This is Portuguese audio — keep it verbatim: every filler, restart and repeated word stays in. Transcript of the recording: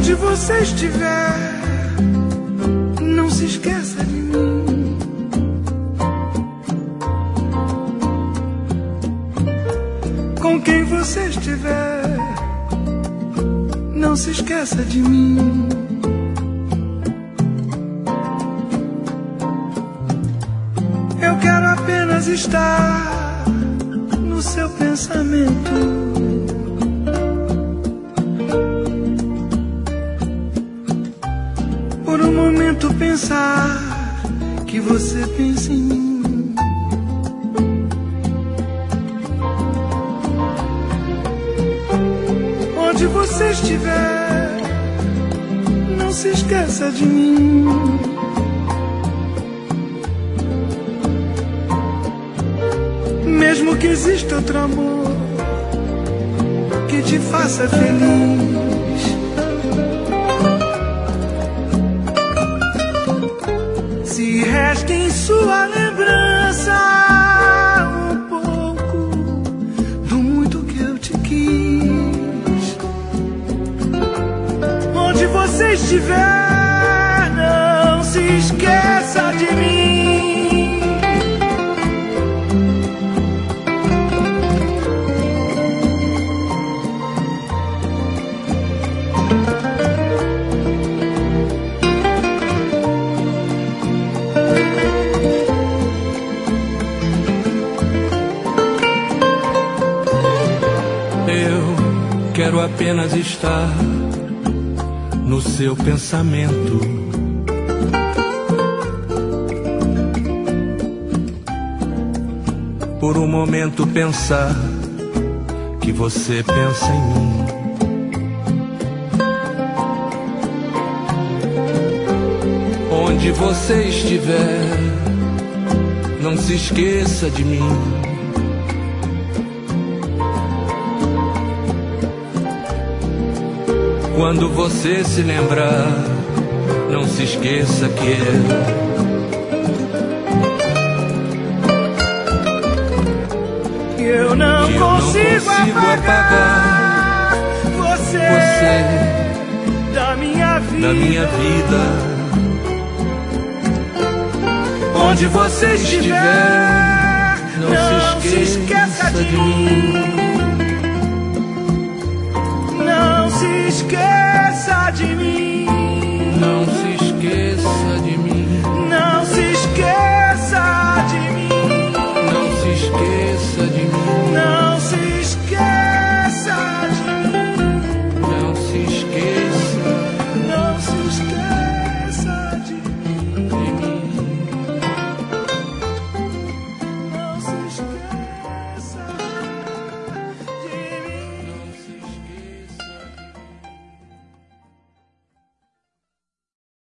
Onde você estiver, não se esqueça de mim. Com quem você estiver, não se esqueça de mim. Eu quero apenas estar no seu pensamento. Por um momento pensar que você pensa em mim. Onde você estiver, não se esqueça de mim. Mesmo que exista outro amor que te faça feliz, se resta em sua lembrança um pouco do muito que eu te quis. Onde você estiver, não se esqueça de mim. Quero apenas estar no seu pensamento. Por um momento pensar que você pensa em mim. Onde você estiver, não se esqueça de mim. Quando você se lembrar, não se esqueça que eu não, que eu consigo, não consigo apagar, apagar você, você da minha vida. da minha vida. Onde você estiver, não, não se esqueça de mim. Não se esqueça de mim.